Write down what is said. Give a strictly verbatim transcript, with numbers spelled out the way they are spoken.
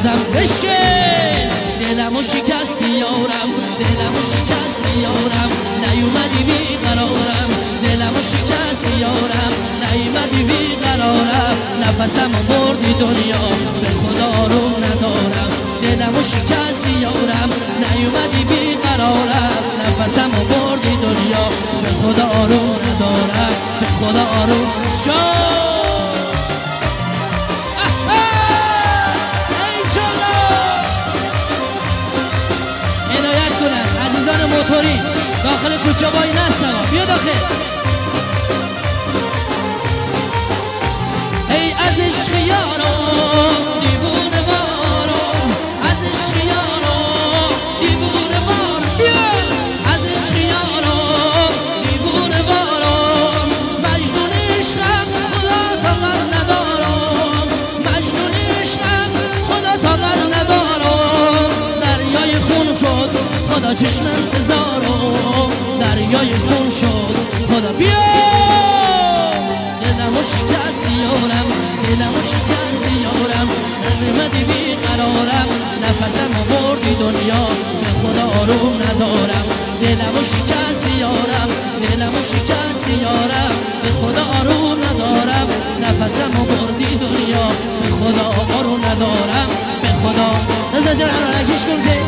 عزیزم بشکن دلمو شکستی یارم دلمو شکستی یارم نیومدی بی قرارم دلمو شکستی یارم نیومدی بی قرارم نفسمو بردی دنیا به خدا آروم ندارم دلمو شکستی یارم نیومدی بی قرارم نفسمو بردی دنیا به خدا آروم ندارم به خدا آروم شو عزیزان موتوری داخل کوچه وای نستن بیا داخل ای از عشق یارم دیوونه وارم از عشق یارم دیوونه وارم بیا از عشق یارم دیوونه وارم مجنون عشقم خدا طاقت ندارم مجنون عشقم خدا طاقت ندارم دریای خون شد خدا چشم انتظارم دریای خون شد خدا بیا دلمو شکستی یارم دلمو شکستی یارم نمیمدی بی قرارم نفسمو بردی دنیا به خدا آروم ندارم دلمو شکستی یارم دلمو شکستی یارم به خدا آروم ندارم نفسمو بردی دنیا به خدا آروم ندارم به خدا نزد جان رنگیش کن